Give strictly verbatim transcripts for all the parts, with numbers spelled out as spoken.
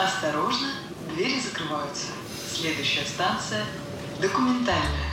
Осторожно, двери закрываются. Следующая станция – документальная.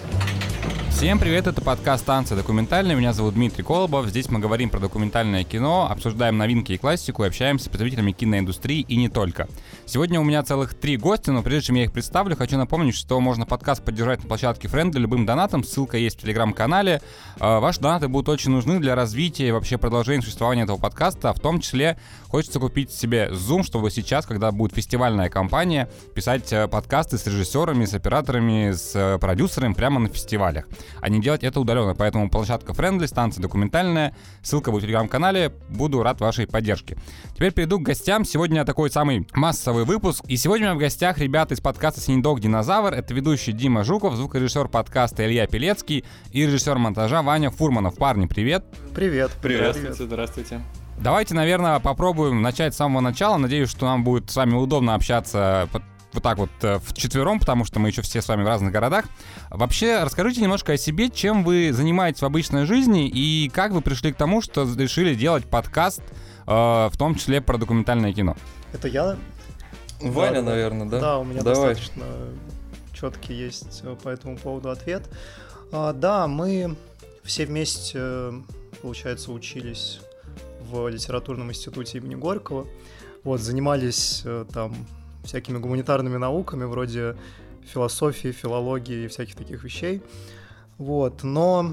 Всем привет, это подкаст «Станция документальная». Меня зовут Дмитрий Колобов. Здесь мы говорим про документальное кино, обсуждаем новинки и классику и общаемся с представителями киноиндустрии и не только. Сегодня у меня целых три гостя, но прежде чем я их представлю, хочу напомнить, что можно подкаст поддержать на площадке Friendly любым донатом. Ссылка есть в телеграм-канале. Ваши донаты будут очень нужны для развития и вообще продолжения существования этого подкаста. В том числе хочется купить себе Zoom, чтобы сейчас, когда будет фестивальная кампания, писать подкасты с режиссерами, с операторами, с продюсерами прямо на фестивалях, а не делать это удаленно. Поэтому площадка Friendly, станция документальная, ссылка будет в телеграм-канале. Буду рад вашей поддержке. Теперь перейду к гостям. Сегодня такой самый массовый выпуск. И сегодня у меня в гостях ребята из подкаста «Синедок Динозавр». Это ведущий Дима Жуков, звукорежиссер подкаста Илья Пелецкий и режиссер монтажа Ваня Фурманов. Парни, привет. Привет. Привет. Здравствуйте, здравствуйте. Давайте, наверное, попробуем начать с самого начала. Надеюсь, что нам будет с вами удобно общаться вот так вот вчетвером, потому что мы еще все с вами в разных городах. Вообще, расскажите немножко о себе, чем вы занимаетесь в обычной жизни и как вы пришли к тому, что решили делать подкаст, э, в том числе про документальное кино. Это я? Ваня, да, наверное, да? Да, у меня Давай. достаточно четкий есть по этому поводу ответ. А, да, мы все вместе, получается, учились в литературном институте имени Горького. Вот, занимались там всякими гуманитарными науками, вроде философии, филологии и всяких таких вещей. Вот. Но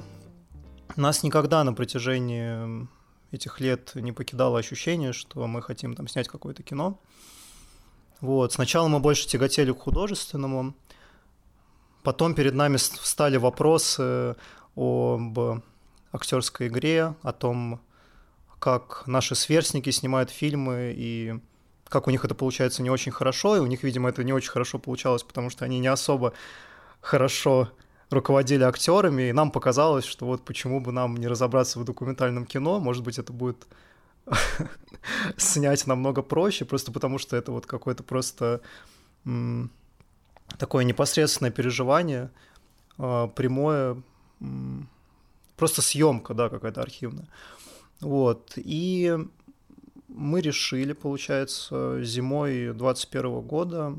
нас никогда на протяжении этих лет не покидало ощущение, что мы хотим там снять какое-то кино. Вот. Сначала мы больше тяготели к художественному, потом перед нами встали вопросы об актерской игре, о том, как наши сверстники снимают фильмы и как у них это получается не очень хорошо, и у них, видимо, это не очень хорошо получалось, потому что они не особо хорошо руководили актерами, и нам показалось, что вот почему бы нам не разобраться в документальном кино, может быть, это будет снять намного проще, просто потому что это вот какое-то просто м- такое непосредственное переживание, э, прямое, м- просто съемка, да, какая-то архивная. Вот, и мы решили, получается, зимой двадцать первого года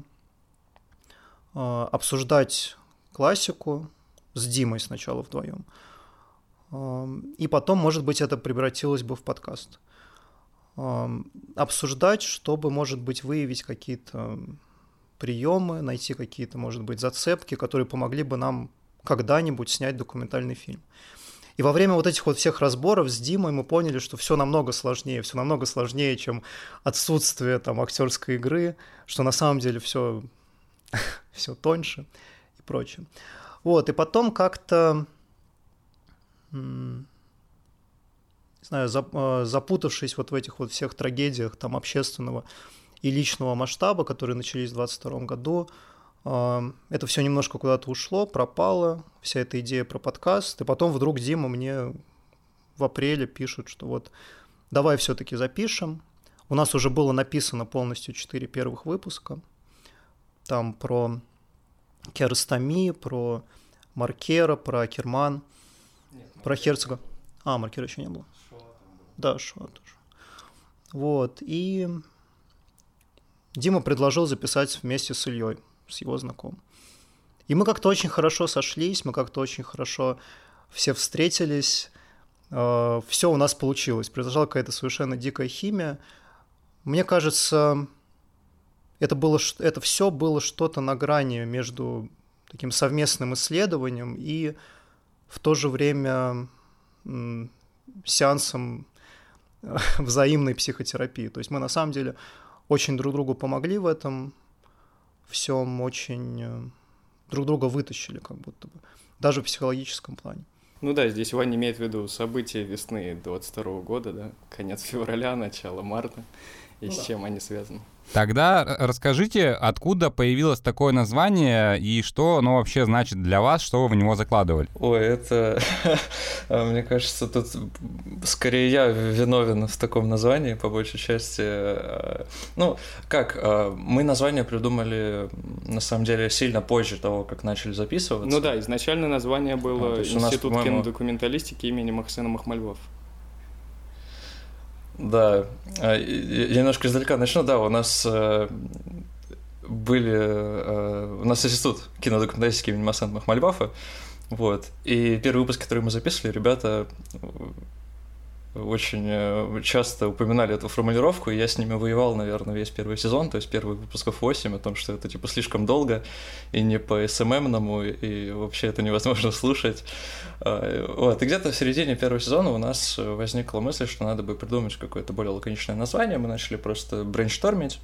э, обсуждать классику с Димой сначала вдвоем. Э, и потом, может быть, это превратилось бы в подкаст. Э, обсуждать, чтобы, может быть, выявить какие-то приемы, найти какие-то, может быть, зацепки, которые помогли бы нам когда-нибудь снять документальный фильм. И во время вот этих вот всех разборов с Димой мы поняли, что все намного сложнее, все намного сложнее, чем отсутствие там актерской игры, что на самом деле все, все тоньше и прочее. Вот, и потом как-то, не знаю, запутавшись вот в этих вот всех трагедиях там общественного и личного масштаба, которые начались в двадцать втором году, это все немножко куда-то ушло, пропало, вся эта идея про подкаст. И потом вдруг Дима мне в апреле пишет, что вот давай все-таки запишем. У нас уже было написано полностью четыре первых выпуска. Там про Киаростами, про Маркера, про Акерман, Нет, про Херцога. А, Маркера еще не было. Шоа там был. Да, Шоа тоже. Вот, и Дима предложил записать вместе с Ильей, с его знакомым. И мы как-то очень хорошо сошлись, мы как-то очень хорошо все встретились, э, все у нас получилось, произошла какая-то совершенно дикая химия. Мне кажется, это, было, это все было что-то на грани между таким совместным исследованием и в то же время м, сеансом взаимной психотерапии. То есть мы на самом деле очень друг другу помогли в этом всем, очень друг друга вытащили, как будто бы, даже в психологическом плане. Ну да, здесь Ваня имеет в виду события весны двадцать второго года, да, конец февраля, начало марта, и ну с да. чем они связаны. Тогда расскажите, откуда появилось такое название и что оно вообще значит для вас, что вы в него закладывали? Ой, это, мне кажется, тут скорее я виновен в таком названии, по большей части. Ну, как, мы название придумали, на самом деле, сильно позже того, как начали записываться. Ну да, изначально название было а, Институт нас, кинодокументалистики имени Махсена Махмальвов. Да, я немножко издалека начну. Да, у нас были... У нас институт кинодокументалистики имени Масана Махмальбафа, вот, и первый выпуск, который мы записывали, ребята очень часто упоминали эту формулировку, и я с ними воевал, наверное, весь первый сезон, то есть первый выпусков восемь, о том, что это, типа, слишком долго, и не по эс эм эм-ному, и вообще это невозможно слушать. Вот, и где-то в середине первого сезона у нас возникла мысль, что надо бы придумать какое-то более лаконичное название, мы начали просто брейнштормить,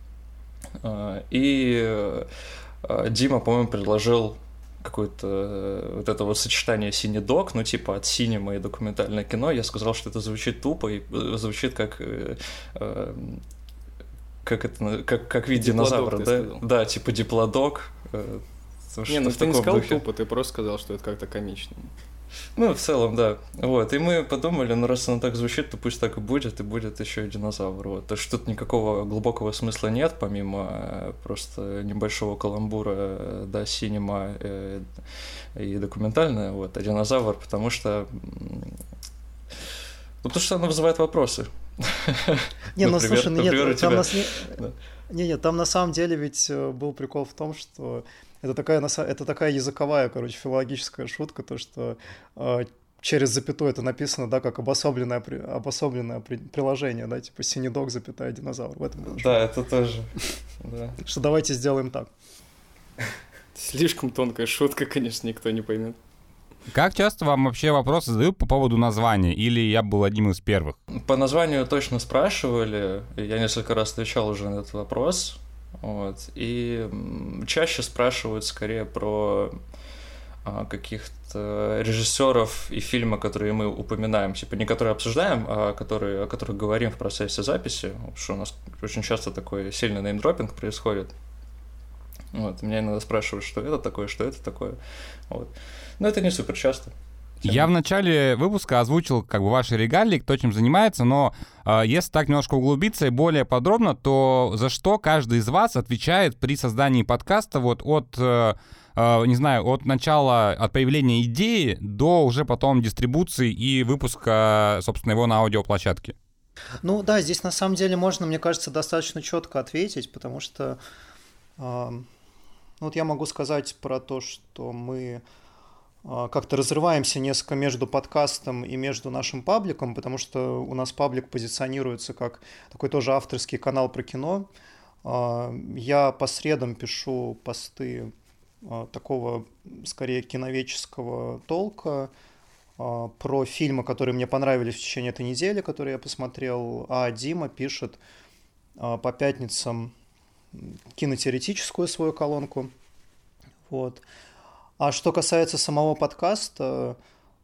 и Дима, по-моему, предложил какое-то вот это вот сочетание синедок, ну типа от синема и документальное кино. Я сказал, что это звучит тупо и звучит как э, э, как это как как вид динозавра, да? Сказал. Да, типа диплодок. Э, Не, ну ты не сказал духе. Тупо, ты просто сказал, что это как-то комично. Ну, в целом, да. Вот. И мы подумали, ну, раз оно так звучит, то пусть так и будет, и будет еще и динозавр. Вот. То есть тут никакого глубокого смысла нет, помимо просто небольшого каламбура, да, синема э, и документальное, вот, а динозавр, потому что... Ну, потому что оно вызывает вопросы. Не, ну, слушай, нет, там нас не... Не, нет, там на самом деле ведь был прикол в том, что это такая, это такая языковая, короче, филологическая шутка, то, что э, через запятую это написано, да, как обособленное, обособленное приложение, да, типа синедок, запятая, динозавр. В этом было. Да, это тоже. Да. Что давайте сделаем так. Слишком тонкая шутка, конечно, никто не поймет. Как часто вам вообще вопросы задают по поводу названия? Или я был одним из первых? По названию точно спрашивали. Я несколько раз отвечал уже на этот вопрос. Вот. И чаще спрашивают скорее про а, каких-то режиссеров и фильмы, которые мы упоминаем. Типа не которые обсуждаем, а которые, о которых говорим в процессе записи. Потому что у нас очень часто такой сильный неймдропинг происходит. Вот. Меня иногда спрашивают, что это такое, что это такое. Вот. Но это не супер часто. Я в начале выпуска озвучил как бы ваши регалии, кто чем занимается, но э, если так немножко углубиться и более подробно, то за что каждый из вас отвечает при создании подкаста вот от, э, э, не знаю, от начала, от появления идеи до уже потом дистрибуции и выпуска, собственно, его на аудиоплощадке? Ну да, здесь на самом деле можно, мне кажется, достаточно четко ответить, потому что э, вот я могу сказать про то, что мы... как-то разрываемся несколько между подкастом и между нашим пабликом, потому что у нас паблик позиционируется как такой тоже авторский канал про кино. Я по средам пишу посты такого, скорее, киноведческого толка про фильмы, которые мне понравились в течение этой недели, которые я посмотрел, а Дима пишет по пятницам кинотеоретическую свою колонку. Вот. А что касается самого подкаста,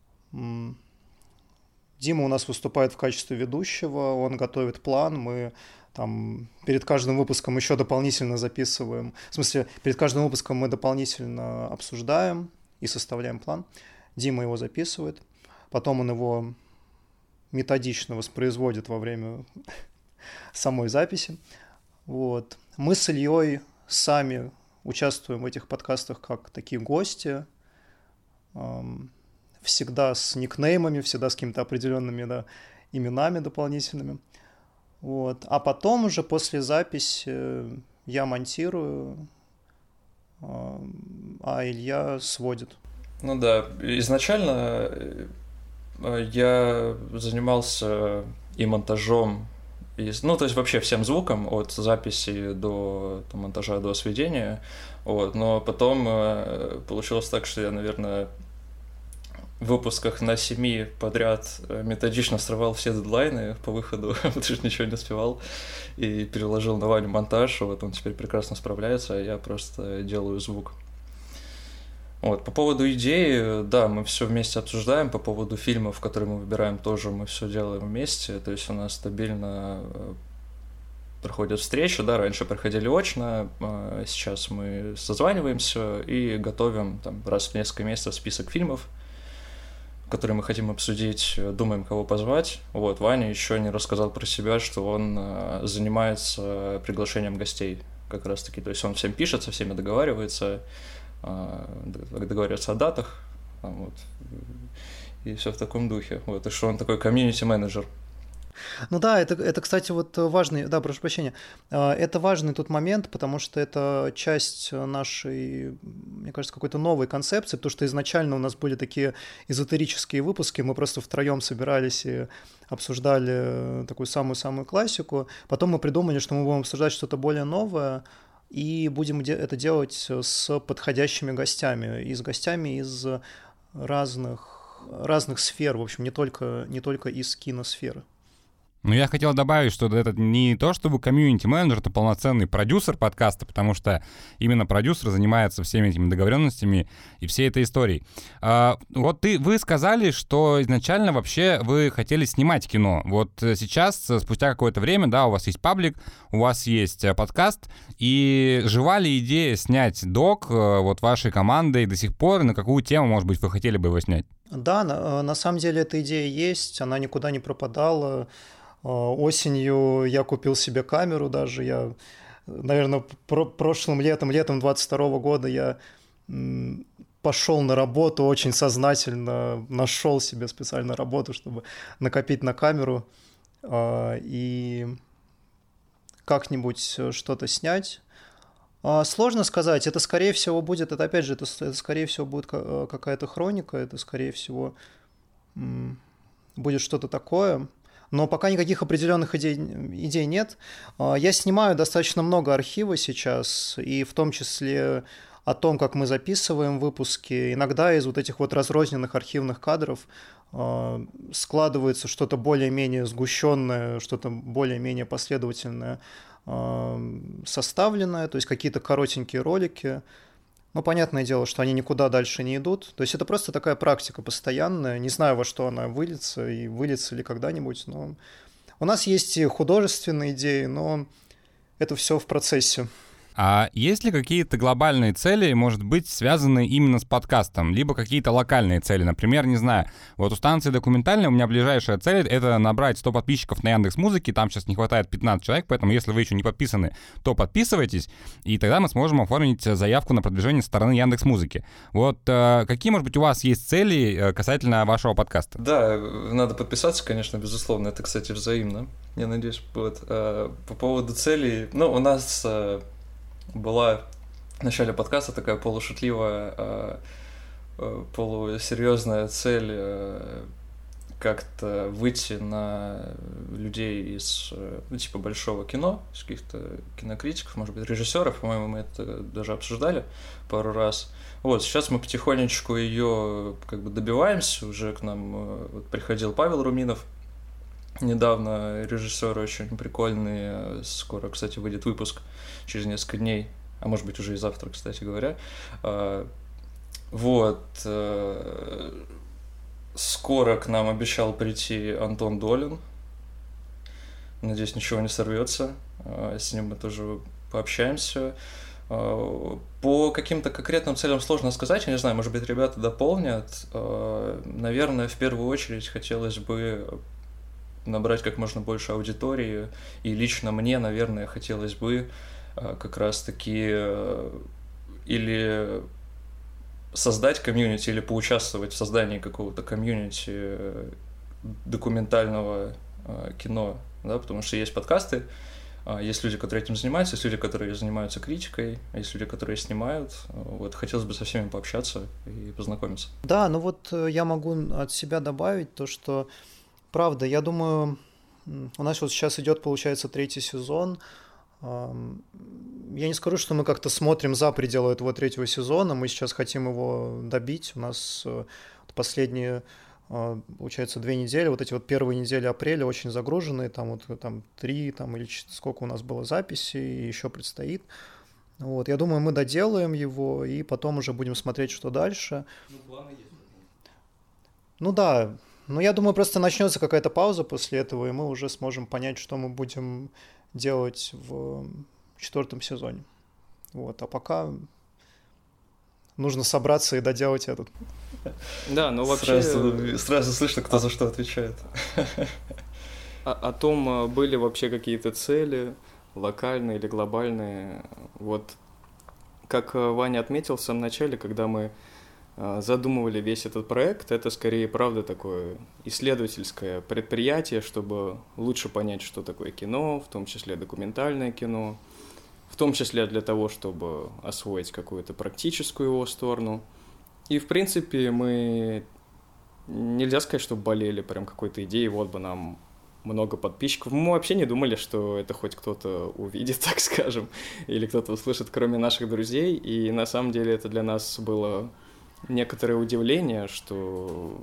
Дима у нас выступает в качестве ведущего, он готовит план, мы там перед каждым выпуском еще дополнительно записываем, в смысле, перед каждым выпуском мы дополнительно обсуждаем и составляем план. Дима его записывает, потом он его методично воспроизводит во время самой записи. Вот. Мы с Ильей сами участвуем в этих подкастах как такие гости, всегда с никнеймами, всегда с какими-то определенными, да, именами дополнительными. Вот. А потом уже после записи я монтирую, а Илья сводит. Ну да, изначально я занимался и монтажом, и, ну, то есть вообще всем звуком, от записи до там, монтажа, до сведения, вот, но потом э, получилось так, что я, наверное, в выпусках на семи подряд методично срывал все дедлайны по выходу, потому что ничего не успевал, и переложил на Ваню монтаж, вот он теперь прекрасно справляется, а я просто делаю звук. Вот, по поводу идеи, да, мы все вместе обсуждаем, по поводу фильмов, которые мы выбираем, тоже мы все делаем вместе, то есть у нас стабильно проходят встречи, да, раньше проходили очно, сейчас мы созваниваемся и готовим там, раз в несколько месяцев список фильмов, которые мы хотим обсудить, думаем, кого позвать. Вот, Ваня еще не рассказал про себя, что он занимается приглашением гостей как раз-таки, то есть он всем пишет, со всеми договаривается, договариваться о датах, вот, и все в таком духе. Вот, и что он такой комьюнити-менеджер. Ну да, это, это, кстати, вот важный, да, прошу прощения, это важный тут момент, потому что это часть нашей, мне кажется, какой-то новой концепции, потому что изначально у нас были такие эзотерические выпуски, мы просто втроем собирались и обсуждали такую самую-самую классику, потом мы придумали, что мы будем обсуждать что-то более новое, и будем это делать с подходящими гостями, и с гостями из разных, разных сфер, в общем, не только, не только из киносферы. Ну, я хотел добавить, что это не то, чтобы комьюнити-менеджер, это полноценный продюсер подкаста, потому что именно продюсер занимается всеми этими договоренностями и всей этой историей. А, вот ты, вы сказали, что изначально вообще вы хотели снимать кино. Вот сейчас, спустя какое-то время, да, у вас есть паблик, у вас есть подкаст, и жива ли идея снять док вот вашей командой до сих пор, на какую тему, может быть, вы хотели бы его снять? Да, на, на самом деле эта идея есть, она никуда не пропадала. Осенью я купил себе камеру даже, я, наверное, про- прошлым летом, летом двадцать второго года я м, пошел на работу очень сознательно, нашел себе специально работу, чтобы накопить на камеру э, и как-нибудь что-то снять. А, сложно сказать, это скорее всего будет, это опять же, это, это скорее всего будет какая-то хроника, это скорее всего м, будет что-то такое. Но пока никаких определенных идей, идей нет. Я снимаю достаточно много архива сейчас, и в том числе о том, как мы записываем выпуски. Иногда из вот этих вот разрозненных архивных кадров складывается что-то более-менее сгущенное, что-то более-менее последовательное, составленное, то есть какие-то коротенькие ролики. Ну, понятное дело, что они никуда дальше не идут. То есть это просто такая практика постоянная. Не знаю, во что она выльется и выльется ли когда-нибудь. Но у нас есть и художественные идеи, но это все в процессе. А есть ли какие-то глобальные цели, может быть, связанные именно с подкастом, либо какие-то локальные цели? Например, не знаю, вот у станции документальной у меня ближайшая цель — это набрать сто подписчиков на Яндекс.Музыке, там сейчас не хватает пятнадцать человек, поэтому если вы еще не подписаны, то подписывайтесь, и тогда мы сможем оформить заявку на продвижение со стороны Яндекс.Музыки. Вот э, какие, может быть, у вас есть цели касательно вашего подкаста? Да, надо подписаться, конечно, безусловно, это, кстати, взаимно, я надеюсь. Вот. По поводу целей, ну, у нас... была в начале подкаста такая полушутливая, э, э, полусерьезная цель э, как-то выйти на людей из, ну, типа, большого кино, из каких-то кинокритиков, может быть, режиссеров, по-моему, мы это даже обсуждали пару раз. Вот, сейчас мы потихонечку ее как бы добиваемся, уже к нам э, вот, приходил Павел Руминов, недавно, режиссер очень прикольный, скоро, кстати, выйдет выпуск через несколько дней, а может быть уже и завтра, кстати говоря. Вот. Скоро к нам обещал прийти Антон Долин. Надеюсь, ничего не сорвется. С ним мы тоже пообщаемся. По каким-то конкретным целям сложно сказать, я не знаю, может быть, ребята дополнят. Наверное, в первую очередь хотелось бы набрать как можно больше аудитории, и лично мне, наверное, хотелось бы как раз-таки или создать комьюнити, или поучаствовать в создании какого-то комьюнити документального кино, да, потому что есть подкасты, есть люди, которые этим занимаются, есть люди, которые занимаются критикой, есть люди, которые снимают. Вот, хотелось бы со всеми пообщаться и познакомиться. Да, ну вот я могу от себя добавить то, что правда, я думаю, у нас вот сейчас идет, получается, третий сезон. Я не скажу, что мы как-то смотрим за пределы этого третьего сезона, мы сейчас хотим его добить. У нас последние, получается, две недели, вот эти вот первые недели апреля очень загруженные, там вот там три, там или сколько у нас было записей, еще предстоит. Вот, я думаю, мы доделаем его, и потом уже будем смотреть, что дальше. Ну, планы есть. Ну да. Ну, я думаю, просто начнется какая-то пауза после этого, и мы уже сможем понять, что мы будем делать в четвертом сезоне. Вот, а пока нужно собраться и доделать этот. Да, ну вообще... Сразу, сразу слышно, кто за что отвечает. О, о том, были вообще какие-то цели, локальные или глобальные. Вот, как Ваня отметил в самом начале, когда мы задумывали весь этот проект, это скорее, правда, такое исследовательское предприятие, чтобы лучше понять, что такое кино, в том числе документальное кино, в том числе для того, чтобы освоить какую-то практическую его сторону. И, в принципе, мы... Нельзя сказать, что болели прям какой-то идеей, вот бы нам много подписчиков. Мы вообще не думали, что это хоть кто-то увидит, так скажем, или кто-то услышит, кроме наших друзей. И на самом деле это для нас было некоторое удивление, что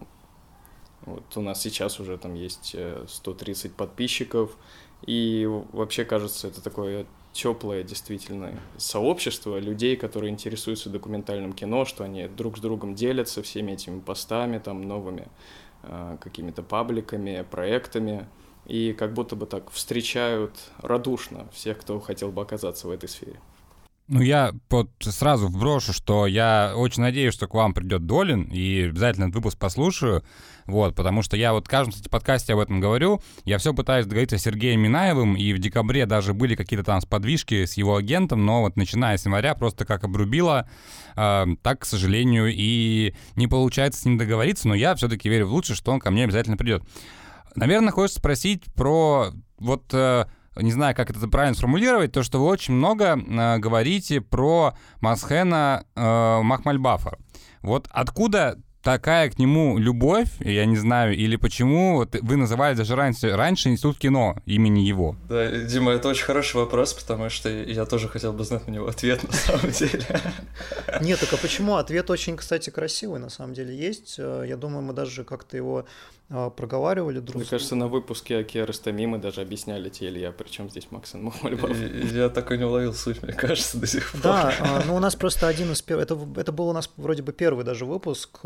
вот у нас сейчас уже там есть сто тридцать подписчиков, и вообще, кажется, это такое теплое действительно сообщество людей, которые интересуются документальным кино, что они друг с другом делятся всеми этими постами, там, новыми э, какими-то пабликами, проектами, и как будто бы так встречают радушно всех, кто хотел бы оказаться в этой сфере. Ну, я вот сразу вброшу, что я очень надеюсь, что к вам придет Долин, и обязательно этот выпуск послушаю, вот, потому что я вот в каждом, кстати, подкасте об этом говорю, я все пытаюсь договориться с Сергеем Минаевым, и в декабре даже были какие-то там сподвижки с его агентом, но вот начиная с января просто как обрубило, э, так, к сожалению, и не получается с ним договориться, но я все-таки верю в лучшее, что он ко мне обязательно придет. Наверное, хочется спросить про вот... Э, не знаю, как это правильно сформулировать, то, что вы очень много э, говорите про Масхена э, Махмальбафа. Вот откуда такая к нему любовь, я не знаю, или почему вот вы называли даже раньше, раньше Институт кино имени его? Да, Дима, это очень хороший вопрос, потому что я тоже хотел бы знать на него ответ, на самом деле. Нет, так а почему? Ответ очень, кстати, красивый, на самом деле, есть. Я думаю, мы даже как-то его проговаривали друг с другом. Мне кажется, на выпуске о Киаростами мы даже объясняли тебе, Илья, при чем здесь Максим Махмальбаф. Я так и не уловил суть, мне кажется, до сих пор. Да, ну у нас просто один из первых... Это, это был у нас вроде бы первый даже выпуск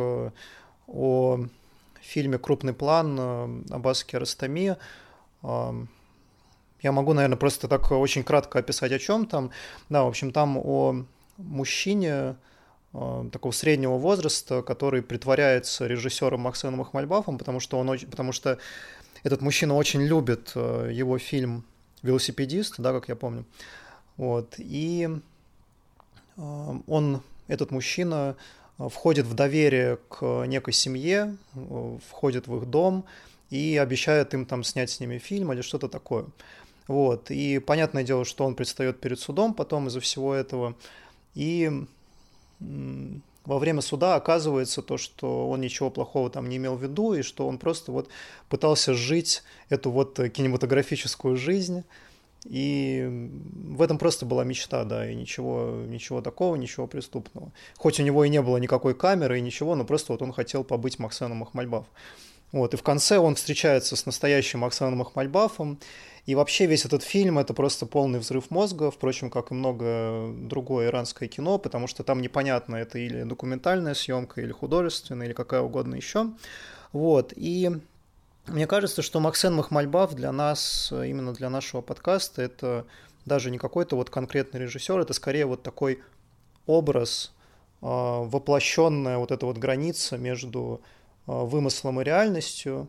о фильме «Крупный план» Аббаса Киаростами. Я могу, наверное, просто так очень кратко описать, о чем там. Да, в общем, там о мужчине такого среднего возраста, который притворяется режиссером Максеном Махмальбафом, потому что, он, потому что этот мужчина очень любит его фильм «Велосипедист», да, как я помню. Вот. И он, этот мужчина, входит в доверие к некой семье, входит в их дом и обещает им там снять с ними фильм или что-то такое. Вот. И понятное дело, что он предстает перед судом потом из-за всего этого. И во время суда оказывается то, что он ничего плохого там не имел в виду, и что он просто вот пытался жить эту вот кинематографическую жизнь, и в этом просто была мечта, да, и ничего, ничего такого, ничего преступного. Хоть у него и не было никакой камеры и ничего, но просто вот он хотел побыть Максеном Махмальбаф. Вот, и в конце он встречается с настоящим Максеном Махмальбафом, и вообще весь этот фильм — это просто полный взрыв мозга, впрочем, как и много другое иранское кино, потому что там непонятно, это или документальная съемка, или художественная, или какая угодно еще. Вот, и мне кажется, что Максен Махмальбаф для нас, именно для нашего подкаста, это даже не какой-то вот конкретный режиссер, это скорее вот такой образ, воплощенная вот эта вот граница между вымыслом и реальностью,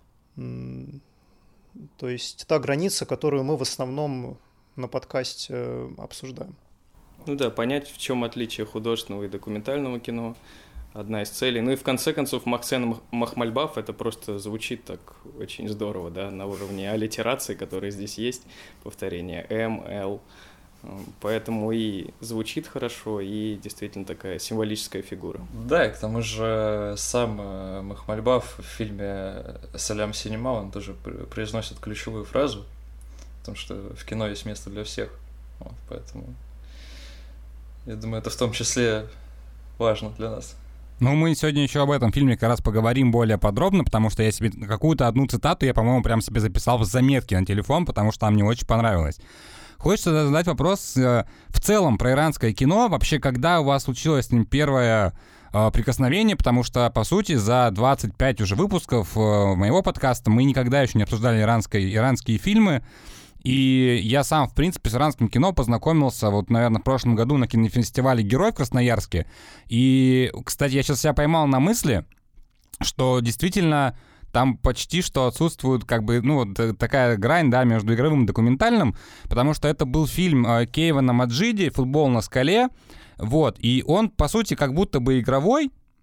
то есть та граница, которую мы в основном на подкасте обсуждаем. Ну да, понять, в чем отличие художественного и документального кино, одна из целей. Ну и в конце концов, Максен Махмальбаф, это просто звучит так очень здорово, да, на уровне аллитерации, которые здесь есть, повторение М, Л. Поэтому и звучит хорошо, и действительно такая символическая фигура. Да, и к тому же сам Махмальбаф в фильме «Салям Синема», он тоже произносит ключевую фразу, потому что в кино есть место для всех. Вот, поэтому я думаю, это в том числе важно для нас. Ну, мы сегодня еще об этом фильме как раз поговорим более подробно, потому что я себе какую-то одну цитату, я, по-моему, прям себе записал в заметки на телефон, потому что она мне очень понравилась. Хочется задать вопрос э, в целом про иранское кино. Вообще, когда у вас случилось с ним первое э, прикосновение? Потому что, по сути, за двадцать пять уже выпусков э, моего подкаста мы никогда еще не обсуждали иранское, иранские фильмы. И я сам, в принципе, с иранским кино познакомился, вот, наверное, в прошлом году на кинофестивале «Герой» в Красноярске. И, кстати, я сейчас себя поймал на мысли, что действительно там почти что отсутствует, как бы, ну, вот такая грань, да, между игровым и документальным, потому что это был фильм Кейвана Маджиди «Футбол на скале», вот, и он, по сути, как будто бы игровой,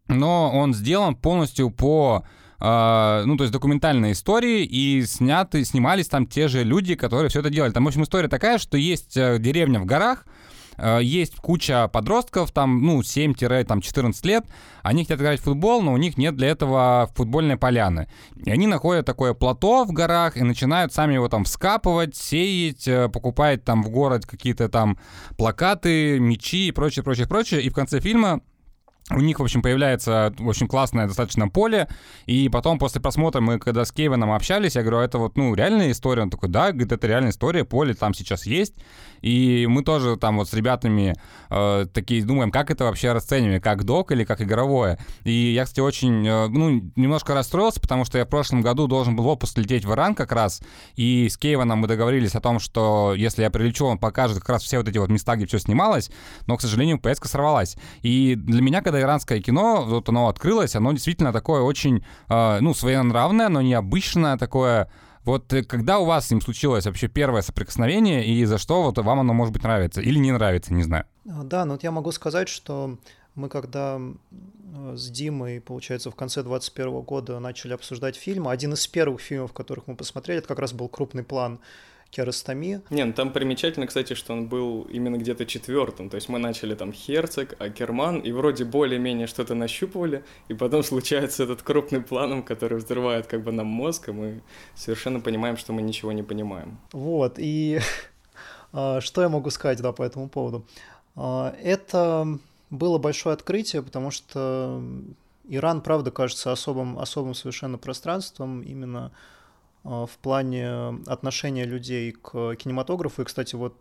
но он сделан полностью по... ну, то есть документальные истории, и сняты, снимались там те же люди, которые все это делали. Там, в общем, история такая, что есть деревня в горах, есть куча подростков, там, ну, семь-четырнадцать лет, они хотят играть в футбол, но у них нет для этого футбольной поляны. И они находят такое плато в горах и начинают сами его там вскапывать, сеять, покупать там в город какие-то там плакаты, мячи и прочее, прочее, прочее. И в конце фильма у них, в общем, появляется очень классное достаточно поле, и потом после просмотра мы, когда с Кевином общались, я говорю, это вот, ну, реальная история? Он такой, да, говорит, это реальная история, поле там сейчас есть, и мы тоже там вот с ребятами э, такие думаем, как это вообще расцениваем, как док или как игровое. И я, кстати, очень, э, ну, немножко расстроился, потому что я в прошлом году должен был в отпуск лететь в Иран как раз, и с Кевином мы договорились о том, что если я прилечу, он покажет как раз все вот эти вот места, где все снималось, но, к сожалению, поездка сорвалась. И для меня, когда иранское кино, вот оно открылось, оно действительно такое очень, э, ну, своенравное, но необычное такое. Вот когда у вас с ним случилось вообще первое соприкосновение, и за что вот вам оно, может быть, нравится или не нравится, не знаю? Да, ну вот я могу сказать, что мы когда с Димой, получается, в конце двадцать первого года начали обсуждать фильм, один из первых фильмов, которых мы посмотрели, это как раз был «Крупный план» Киаростами. Не, ну там примечательно, кстати, что он был именно где-то четвертым. То есть мы начали там Херцог, Акерман, и вроде более-менее что-то нащупывали, и потом случается этот крупный план, который взрывает как бы нам мозг, и мы совершенно понимаем, что мы ничего не понимаем. Вот, и что я могу сказать, да, по этому поводу? Это было большое открытие, потому что Иран, правда, кажется особым, особым совершенно пространством именно в плане отношения людей к кинематографу. И, кстати, вот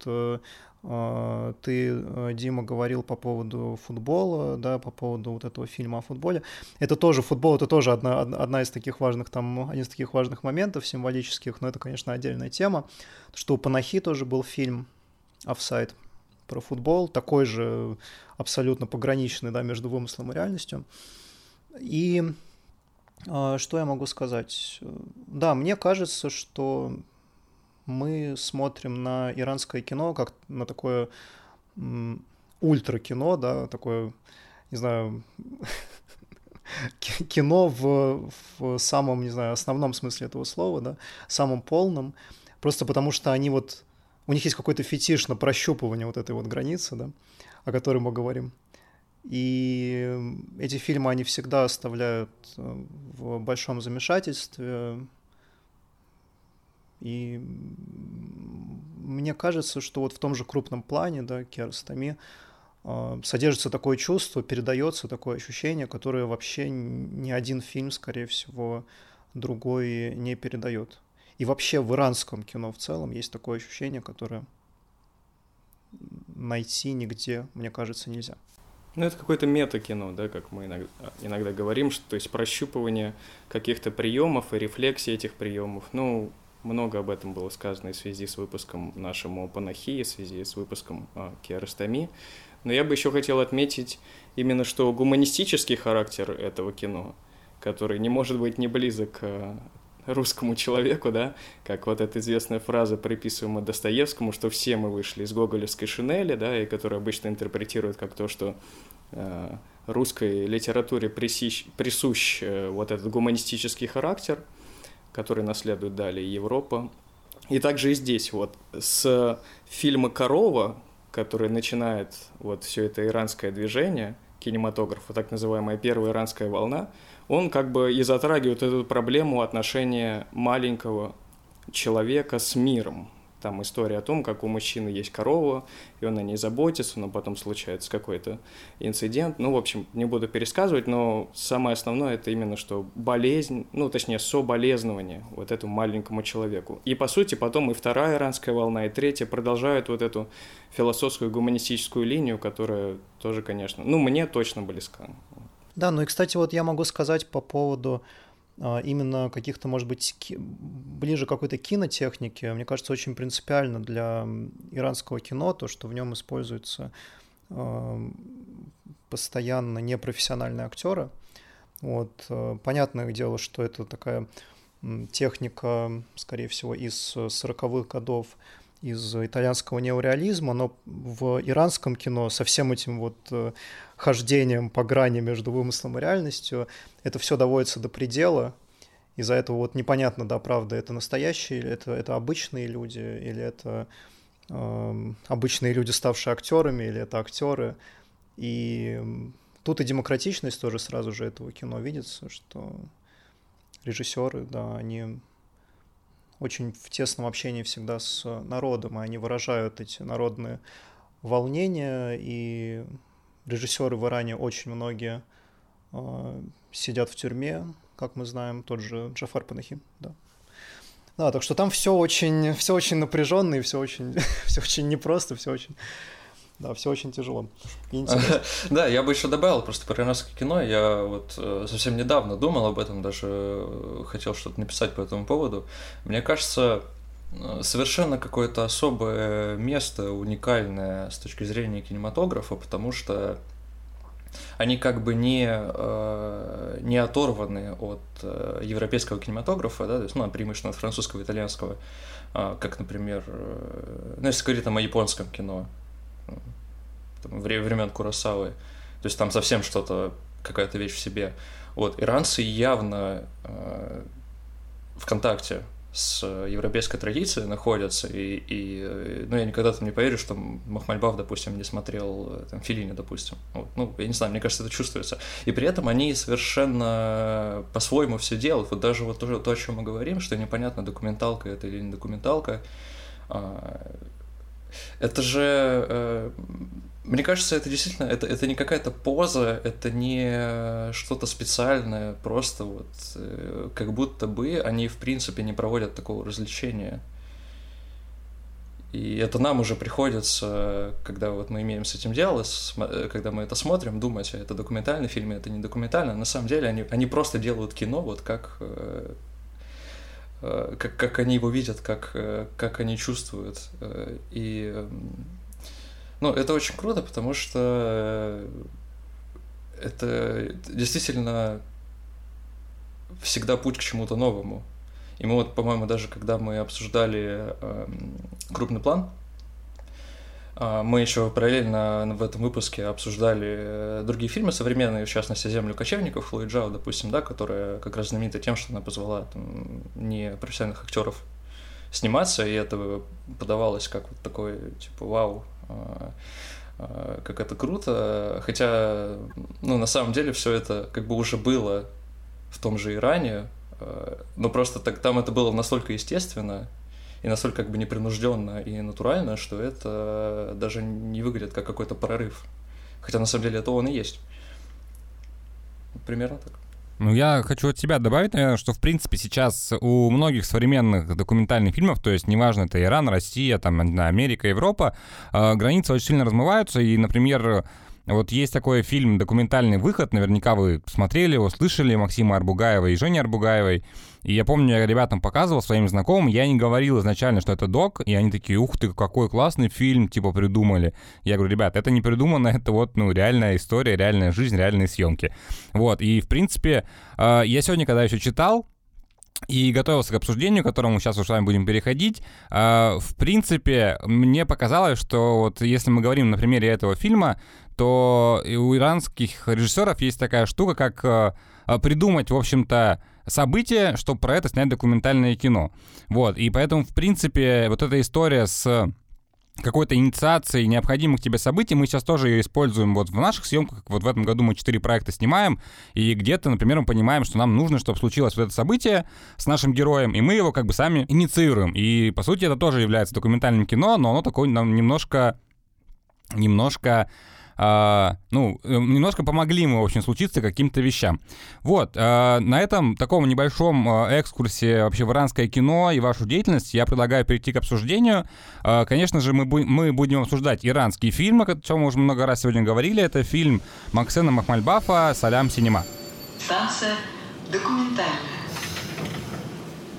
ты, Дима, говорил по поводу футбола, да, по поводу вот этого фильма о футболе. Это тоже, футбол, это тоже одна, одна из таких важных, там, один из таких важных моментов символических, но это, конечно, отдельная тема, что у Панахи тоже был фильм «Офсайд» про футбол, такой же абсолютно пограничный, да, между вымыслом и реальностью. И что я могу сказать? Да, мне кажется, что мы смотрим на иранское кино как на такое м, ультракино, да, такое, не знаю, кино в, в самом, не знаю, основном смысле этого слова, да, самом полном, просто потому что они вот, у них есть какой-то фетиш на прощупывание вот этой вот границы, да, о которой мы говорим. И эти фильмы, они всегда оставляют в большом замешательстве. И мне кажется, что вот в том же крупном плане, да, Киаростами, содержится такое чувство, передается такое ощущение, которое вообще ни один фильм, скорее всего, другой не передает. И вообще в иранском кино в целом есть такое ощущение, которое найти нигде, мне кажется, нельзя. Ну, это какое-то мета-кино, да, как мы иногда, иногда говорим, что, то есть прощупывание каких-то приемов и рефлексии этих приемов. Ну, много об этом было сказано и в связи с выпуском нашим о Панахи, в связи с выпуском о Киаростами. Но я бы еще хотел отметить именно, что гуманистический характер этого кино, который не может быть не близок к русскому человеку, да, как вот эта известная фраза, приписываемая Достоевскому, что все мы вышли из гоголевской шинели, да, и которую обычно интерпретируют как то, что э, русской литературе присущ, присущ э, вот этот гуманистический характер, который наследует далее Европа. И также и здесь вот с фильма «Корова», который начинает вот все это иранское движение кинематографа, так называемая первая иранская волна, он как бы и затрагивает эту проблему отношения маленького человека с миром. Там история о том, как у мужчины есть корова, и он о ней заботится, но потом случается какой-то инцидент. Ну, в общем, не буду пересказывать, но самое основное – это именно что болезнь, ну, точнее, соболезнование вот этому маленькому человеку. И, по сути, потом и вторая иранская волна, и третья продолжают вот эту философскую гуманистическую линию, которая тоже, конечно, ну, мне точно близка. Да, ну и, кстати, вот я могу сказать по поводу именно каких-то, может быть, ки- ближе к какой-то кинотехнике. Мне кажется, очень принципиально для иранского кино то, что в нем используются э, постоянно непрофессиональные актеры. Вот. Понятное дело, что это такая техника, скорее всего, из сороковых годов из итальянского неореализма, но в иранском кино со всем этим вот хождением по грани между вымыслом и реальностью это все доводится до предела. Из-за этого вот непонятно, да, правда, это настоящие, или это, это обычные люди, или это э, обычные люди, ставшие актерами, или это актеры. И тут и демократичность тоже сразу же этого кино видится, что режиссеры, да, они очень в тесном общении всегда с народом, и они выражают эти народные волнения, и режиссеры в Иране очень многие э, сидят в тюрьме, как мы знаем, тот же Джафар Панахи, да. Да, так что там все очень, все очень напряженно, и все очень, все очень непросто, все очень, да, все очень тяжело и интересно. Да, я бы еще добавил просто про иранское кино. Я вот совсем недавно думал об этом, даже хотел что-то написать по этому поводу. Мне кажется, совершенно какое-то особое место, уникальное с точки зрения кинематографа, потому что они как бы не, не оторваны от европейского кинематографа, да, то есть, ну, преимущественно от французского и итальянского, как, например, ну, если говорить там о японском кино, там, времен Куросавы, то есть там совсем что-то, какая-то вещь в себе. Вот, иранцы явно в контакте с европейской традицией находятся, и, и ну, я никогда там не поверю, что Махмальбаф, допустим, не смотрел там, Феллини, допустим. Вот. Ну, я не знаю, мне кажется, это чувствуется. И при этом они совершенно по-своему все делают. Вот даже вот то, то, о чем мы говорим, что непонятно, документалка это или не документалка. Это же, мне кажется, это действительно, это, это не какая-то поза, это не что-то специальное, просто вот как будто бы они, в принципе, не проводят такого развлечения. И это нам уже приходится, когда вот мы имеем с этим дело, когда мы это смотрим, думать, а это документальный фильм, это не документальный. На самом деле они, они просто делают кино, вот как... Как, как они его видят, как, как они чувствуют. И, ну, это очень круто, потому что это действительно всегда путь к чему-то новому. И мы вот, по-моему, даже когда мы обсуждали крупный план, мы еще параллельно в этом выпуске обсуждали другие фильмы современные, в частности, «Землю кочевников» Хлои Джао, допустим, да, которая как раз знаменита тем, что она позвала там, непрофессиональных актеров сниматься, и это подавалось как вот такой, типа, вау, как это круто, хотя, ну, на самом деле все это как бы уже было в том же Иране, но просто так, там это было настолько естественно, и настолько как бы непринужденно и натурально, что это даже не выглядит как какой-то прорыв. Хотя на самом деле это он и есть. Примерно так. Ну, я хочу от себя добавить, наверное, что, в принципе, сейчас у многих современных документальных фильмов, то есть, неважно, это Иран, Россия, там, Америка, Европа, границы очень сильно размываются, и, например, вот есть такой фильм «Документальный выход», наверняка вы смотрели его, слышали, Максима Арбугаева и Жени Арбугаевой. И я помню, я ребятам показывал, своим знакомым, я не говорил изначально, что это док, и они такие: ух ты, какой классный фильм, типа, придумали. Я говорю: ребят, это не придумано, это вот, ну, реальная история, реальная жизнь, реальные съемки. Вот, и, в принципе, я сегодня, когда еще читал, и готовился к обсуждению, к которому сейчас уже с вами будем переходить, в принципе, мне показалось, что вот если мы говорим на примере этого фильма, то у иранских режиссеров есть такая штука, как придумать, в общем-то, событие, чтобы про это снять документальное кино. Вот, и поэтому, в принципе, вот эта история с какой-то инициацией необходимых тебе событий, мы сейчас тоже ее используем вот в наших съемках. Вот в этом году мы четыре проекта снимаем, и где-то, например, мы понимаем, что нам нужно, чтобы случилось вот это событие с нашим героем, и мы его как бы сами инициируем. И, по сути, это тоже является документальным кино, но оно такое нам немножко... немножко Uh, ну, немножко помогли мы, в общем, случиться каким-то вещам. Вот, uh, на этом таком небольшом uh, экскурсе вообще в иранское кино и вашу деятельность я предлагаю перейти к обсуждению. Uh, конечно же, мы, бу- мы будем обсуждать иранские фильмы, о чем мы уже много раз сегодня говорили. Это фильм Максена Махмальбафа «Салям Синема». Станция документальная.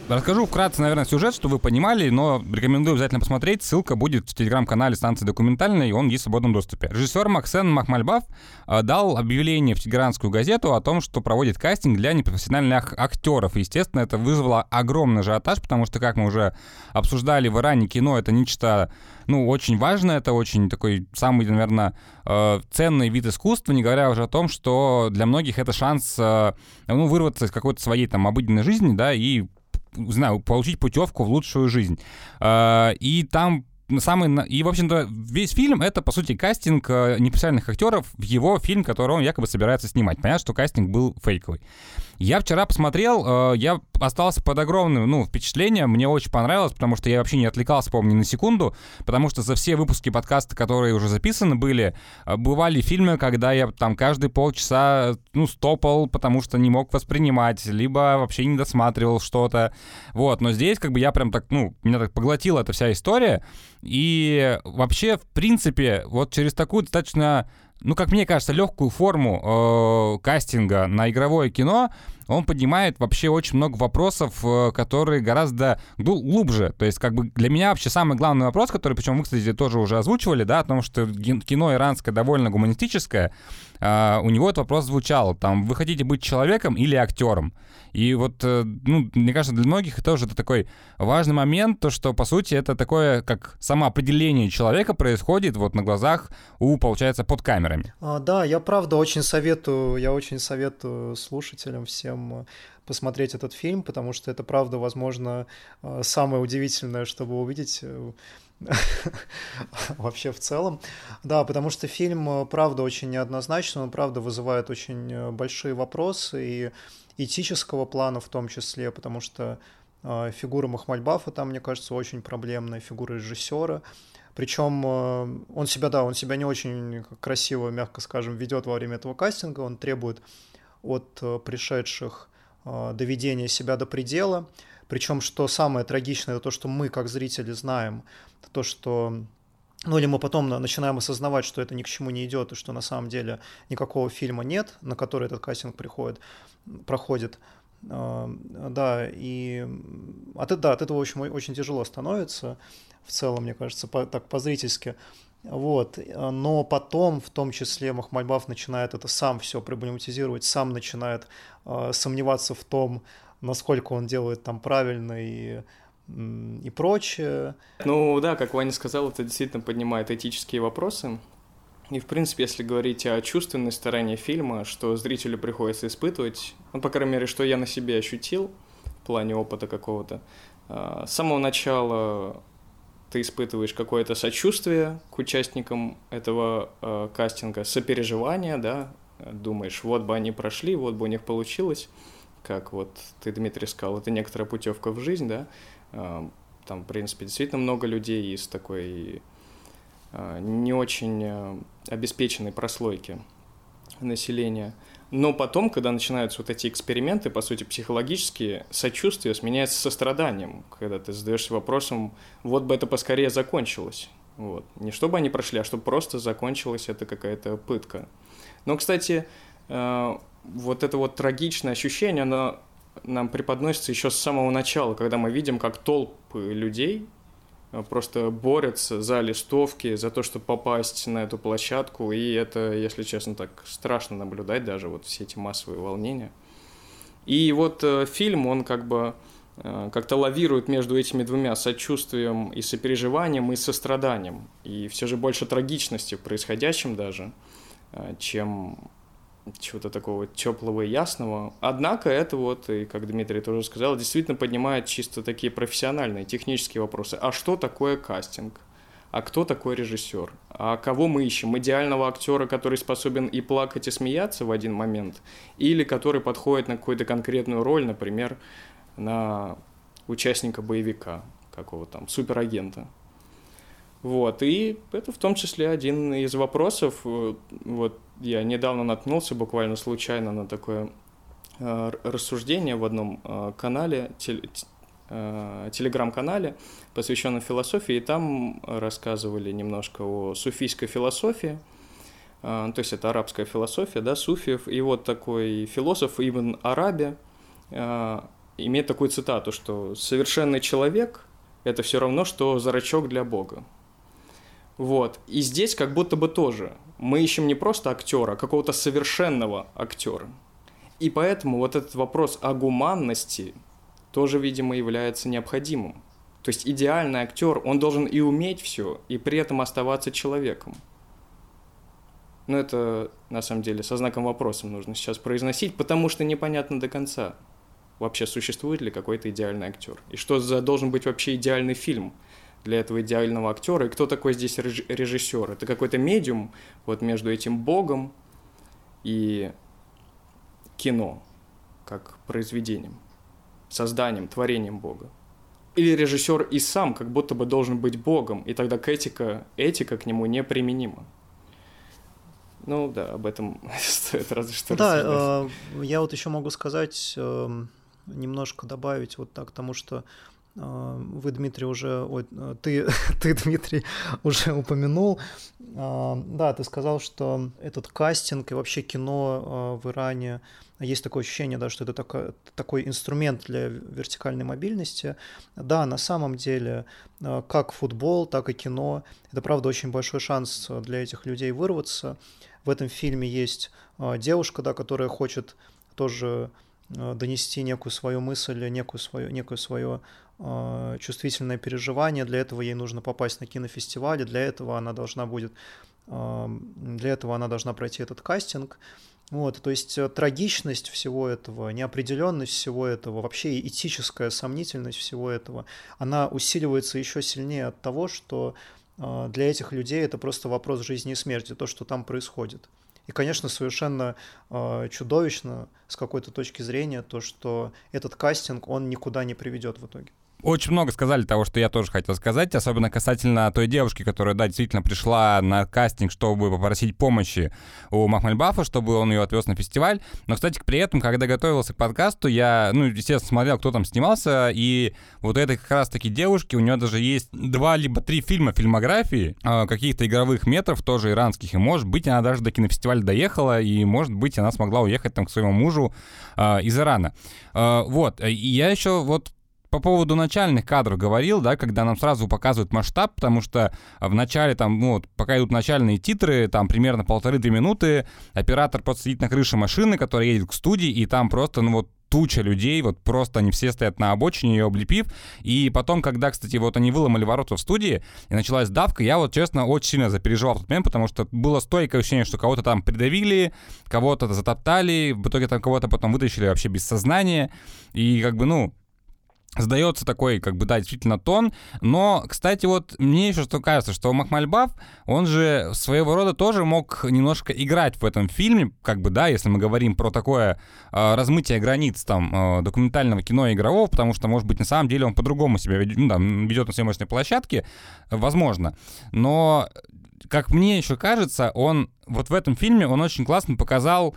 Расскажу вкратце, наверное, сюжет, чтобы вы понимали, но рекомендую обязательно посмотреть. Ссылка будет в телеграм-канале станции документальной, он есть в свободном доступе. Режиссер Максен Махмальбаф дал объявление в тегеранскую газету о том, что проводит кастинг для непрофессиональных актеров. Естественно, это вызвало огромный ажиотаж, потому что, как мы уже обсуждали, в Иране кино — это нечто, ну, очень важное, это очень такой самый, наверное, ценный вид искусства, не говоря уже о том, что для многих это шанс, ну, вырваться из какой-то своей там обыденной жизни, да, и знаю, получить путевку в лучшую жизнь. И там самый... И, в общем-то, весь фильм — это, по сути, кастинг непрофессиональных актеров в его фильм, который он якобы собирается снимать. Понятно, что кастинг был фейковый. Я вчера посмотрел, я остался под огромным, ну, впечатлением, мне очень понравилось, потому что я вообще не отвлекался, по-моему, ни на секунду, потому что за все выпуски подкаста, которые уже записаны были, бывали фильмы, когда я там каждые полчаса, ну, стопал, потому что не мог воспринимать, либо вообще не досматривал что-то, вот, но здесь как бы я прям так, ну, меня так поглотила эта вся история, и вообще, в принципе, вот через такую достаточно... ну, как мне кажется, легкую форму э, кастинга на игровое кино, он поднимает вообще очень много вопросов, э, которые гораздо глубже. То есть, как бы для меня вообще самый главный вопрос, который, причем вы, кстати, тоже уже озвучивали, да, о том, что кино иранское довольно гуманистическое, э, у него этот вопрос звучал. Там, вы хотите быть человеком или актером? И вот, э, ну, мне кажется, для многих тоже это такой важный момент, то, что, по сути, это такое, как самоопределение человека происходит вот на глазах у, получается, под камерами. А, да, я правда очень советую, я очень советую слушателям всем посмотреть этот фильм, потому что это правда, возможно, самое удивительное, чтобы увидеть вообще в целом. Да, потому что фильм, правда, очень неоднозначный, он, правда, вызывает очень большие вопросы и этического плана в том числе, потому что фигура Махмальбафа там, мне кажется, очень проблемная, фигура режиссера. Причем он себя, да, он себя не очень красиво, мягко скажем, ведет во время этого кастинга, он требует от пришедших доведения себя до предела. Причем, что самое трагичное, это то, что мы, как зрители, знаем, это то, что... Ну, или мы потом начинаем осознавать, что это ни к чему не идет, и что на самом деле никакого фильма нет, на который этот кастинг приходит, проходит. Да, и от, да, от этого, в общем, очень тяжело становится, в целом, мне кажется, по, так по-зрительски. Вот. Но потом, в том числе, Махмальбаф начинает это сам все проблематизировать, сам начинает э, сомневаться в том, насколько он делает там правильно и, и прочее. Ну да, как Ваня сказал, это действительно поднимает этические вопросы. И, в принципе, если говорить о чувственной стороне фильма, что зрителю приходится испытывать, ну, по крайней мере, что я на себе ощутил в плане опыта какого-то, с самого начала ты испытываешь какое-то сочувствие к участникам этого э, кастинга, сопереживание, да, думаешь, вот бы они прошли, вот бы у них получилось, как вот ты, Дмитрий, сказал, это некоторая путевка в жизнь, да, э, там, в принципе, действительно много людей из такой э, не очень э, обеспеченной прослойки населения. Но потом, когда начинаются вот эти эксперименты, по сути, психологические, сочувствие сменяется состраданием, когда ты задаешься вопросом, вот бы это поскорее закончилось. Вот. Не чтобы они прошли, а чтобы просто закончилась это какая-то пытка. Но, кстати, э, вот это вот трагичное ощущение, оно нам преподносится еще с самого начала, когда мы видим, как толпы людей просто борются за листовки, за то, чтобы попасть на эту площадку, и это, если честно, так страшно наблюдать даже, вот все эти массовые волнения. И вот э, фильм, он как бы э, как-то лавирует между этими двумя, сочувствием и сопереживанием, и состраданием, и все же больше трагичности в происходящем даже, э, чем чего-то такого теплого и ясного. Однако это вот, и как Дмитрий тоже сказал, действительно поднимает чисто такие профессиональные, технические вопросы. А что такое кастинг? А кто такой режиссер? А кого мы ищем? Идеального актера, который способен и плакать, и смеяться в один момент? Или который подходит на какую-то конкретную роль, например, на участника боевика, какого там, суперагента? Вот, и это в том числе один из вопросов. Вот я недавно наткнулся буквально случайно на такое э, рассуждение в одном э, канале, тел, э, телеграм-канале, посвященном философии, и там рассказывали немножко о суфийской философии, э, то есть это арабская философия, да, суфиев, и вот такой философ Ибн Араби, э, имеет такую цитату, что «совершенный человек – это все равно, что зрачок для Бога». Вот. И здесь как будто бы тоже. Мы ищем не просто актера, а какого-то совершенного актера. И поэтому вот этот вопрос о гуманности тоже, видимо, является необходимым. То есть идеальный актер, он должен и уметь все, и при этом оставаться человеком. Но это, на самом деле, со знаком вопроса нужно сейчас произносить, потому что непонятно до конца, вообще существует ли какой-то идеальный актер. И что за должен быть вообще идеальный фильм для этого идеального актера, и кто такой здесь режиссер. Это какой-то медиум вот между этим Богом и кино, как произведением, созданием, творением Бога. Или режиссер и сам как будто бы должен быть Богом, и тогда этика, этика к нему неприменима. Ну да, об этом стоит разве что да, рассуждать. Э, я вот еще могу сказать, э, немножко добавить вот так, потому что э, вы, Дмитрий, уже, ой, ты, ты, Дмитрий, уже упомянул, э, да, ты сказал, что этот кастинг и вообще кино э, в Иране, есть такое ощущение, да, что это такой, такой инструмент для вертикальной мобильности. Да, на самом деле, э, как футбол, так и кино, это, правда, очень большой шанс для этих людей вырваться. В этом фильме есть э, девушка, да, которая хочет тоже э, донести некую свою мысль, некую свою, некое свое э, чувствительное переживание. Для этого ей нужно попасть на кинофестиваль, для этого она должна будет, э, для этого она должна пройти этот кастинг. Вот, то есть трагичность всего этого, неопределенность всего этого, вообще этическая сомнительность всего этого, она усиливается еще сильнее от того, что для этих людей это просто вопрос жизни и смерти, то, что там происходит. И, конечно, совершенно э, чудовищно с какой-то точки зрения то, что этот кастинг, он никуда не приведет в итоге. Очень много сказали того, что я тоже хотел сказать, особенно касательно той девушки, которая, да, действительно пришла на кастинг, чтобы попросить помощи у Махмальбафа, чтобы он ее отвез на фестиваль. Но, кстати, при этом, когда готовился к подкасту, я, ну, естественно, смотрел, кто там снимался, и вот этой как раз-таки девушки, у нее даже есть два либо три фильма фильмографии, каких-то игровых метров, тоже иранских, и, может быть, она даже до кинофестиваля доехала, и, может быть, она смогла уехать там к своему мужу э, из Ирана. Э, вот, и я еще вот по поводу начальных кадров говорил, да, когда нам сразу показывают масштаб, потому что в начале, там, ну, вот, пока идут начальные титры, там примерно полторы-две минуты, оператор просто сидит на крыше машины, которая едет к студии, и там просто, ну, вот, туча людей, вот просто они все стоят на обочине, ее облепив, и потом, когда, кстати, вот они выломали ворота в студии, и началась давка, я вот, честно, очень сильно запереживал в тот момент, потому что было стойкое ощущение, что кого-то там придавили, кого-то затоптали, в итоге там кого-то потом вытащили вообще без сознания, и как бы, ну, сдается такой, как бы, да, действительно тон. Но, кстати, вот мне еще что кажется, что Махмальбаф, он же своего рода тоже мог немножко играть в этом фильме, как бы, да, если мы говорим про такое э, размытие границ там э, документального кино и игрового, потому что, может быть, на самом деле он по-другому себя ведет, ну, да, ведет на съемочной площадке, возможно. Но, как мне еще кажется, он вот в этом фильме, он очень классно показал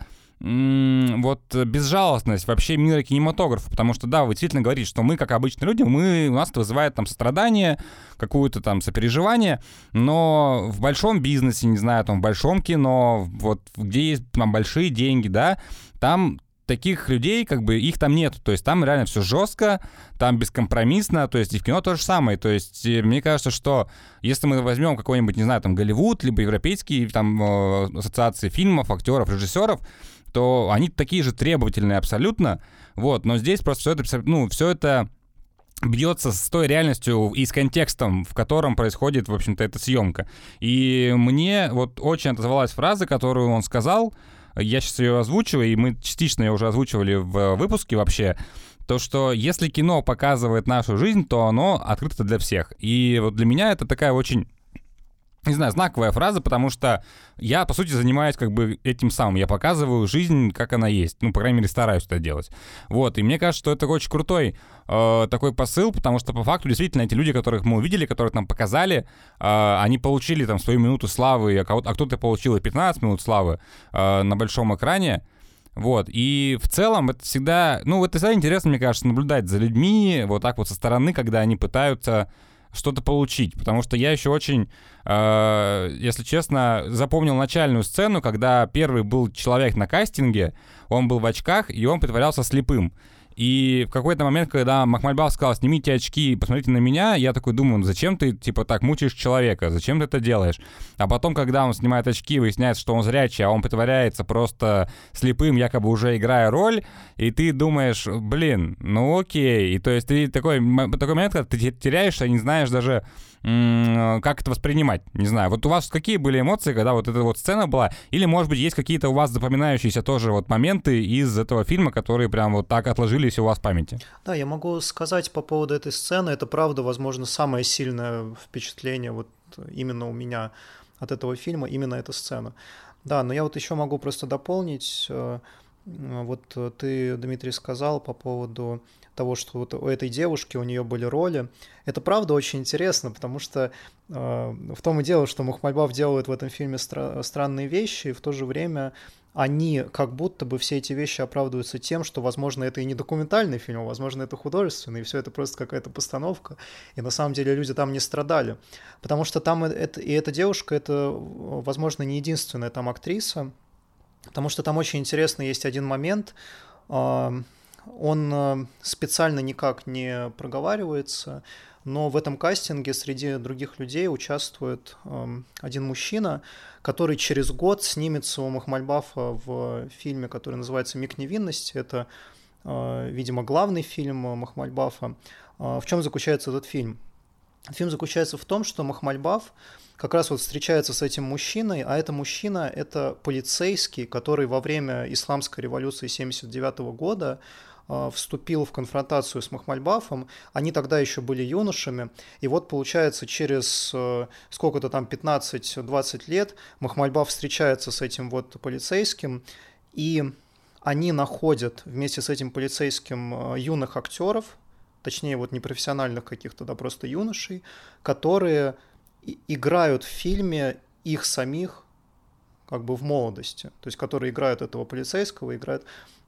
вот безжалостность вообще мира кинематографа, потому что, да, вы действительно говорите, что мы, как обычные люди, мы, у нас это вызывает там сострадание, какое-то там сопереживание, но в большом бизнесе, не знаю, там в большом кино, вот где есть там большие деньги, да, там таких людей, как бы, их там нет, то есть там реально все жестко, там бескомпромиссно, то есть и в кино то же самое, то есть мне кажется, что если мы возьмем какой-нибудь, не знаю, там Голливуд, либо европейские там ассоциации фильмов, актеров, режиссеров, то они такие же требовательные абсолютно, вот, но здесь просто все это, ну, все это бьется с той реальностью и с контекстом, в котором происходит, в общем-то, эта съемка. И мне вот очень отозвалась фраза, которую он сказал, я сейчас ее озвучиваю, и мы частично ее уже озвучивали в выпуске вообще, то, что если кино показывает нашу жизнь, то оно открыто для всех. И вот для меня это такая очень, не знаю, знаковая фраза, потому что я, по сути, занимаюсь как бы этим самым. Я показываю жизнь, как она есть. Ну, по крайней мере, стараюсь это делать. Вот, и мне кажется, что это очень крутой э, такой посыл, потому что, по факту, действительно, эти люди, которых мы увидели, которых нам показали, э, они получили там свою минуту славы, а, а кто-то получил и пятнадцать минут славы э, на большом экране. Вот, и в целом это всегда, ну, это всегда интересно, мне кажется, наблюдать за людьми вот так вот со стороны, когда они пытаются что-то получить, потому что я еще очень, э, если честно, запомнил начальную сцену, когда первый был человек на кастинге, он был в очках, и он притворялся слепым. И в какой-то момент, когда Махмальбаф сказал, снимите очки, посмотрите на меня, я такой думаю, ну зачем ты, типа, так мучаешь человека, зачем ты это делаешь? А потом, когда он снимает очки, выясняется, что он зрячий, а он притворяется просто слепым, якобы уже играя роль, и ты думаешь, блин, ну окей. И то есть ты такой, такой момент, когда ты теряешься, не знаешь даже, как это воспринимать, не знаю. Вот у вас какие были эмоции, когда вот эта вот сцена была? Или, может быть, есть какие-то у вас запоминающиеся тоже вот моменты из этого фильма, которые прям вот так отложились у вас в памяти? Да, я могу сказать по поводу этой сцены, это правда, возможно, самое сильное впечатление вот именно у меня от этого фильма, именно эта сцена. Да, но я вот еще могу просто дополнить, вот ты, Дмитрий, сказал по поводу того, что вот у этой девушки, у нее были роли. Это правда очень интересно, потому что э, в том и дело, что Махмальбаф делает в этом фильме стра- странные вещи, и в то же время они как будто бы все эти вещи оправдываются тем, что, возможно, это и не документальный фильм, а, возможно, это художественный, и все это просто какая-то постановка, и на самом деле люди там не страдали. Потому что там это, и эта девушка, это, возможно, не единственная там актриса, потому что там очень интересно есть один момент, э, он специально никак не проговаривается, но в этом кастинге среди других людей участвует э, один мужчина, который через год снимется у Махмальбафа в фильме, который называется «Миг невинности». Это, э, видимо, главный фильм Махмальбафа. Э, в чем заключается этот фильм? Фильм заключается в том, что Махмальбаф как раз вот встречается с этим мужчиной, а это мужчина – это полицейский, который во время Исламской революции тысяча девятьсот семьдесят девятого года вступил в конфронтацию с Махмальбафом, они тогда еще были юношами, и вот получается через сколько-то там пятнадцать-двадцать лет Махмальбаф встречается с этим вот полицейским, и они находят вместе с этим полицейским юных актеров, точнее вот не профессиональных каких-то, да, просто юношей, которые играют в фильме их самих как бы в молодости, то есть которые играют этого полицейского, играют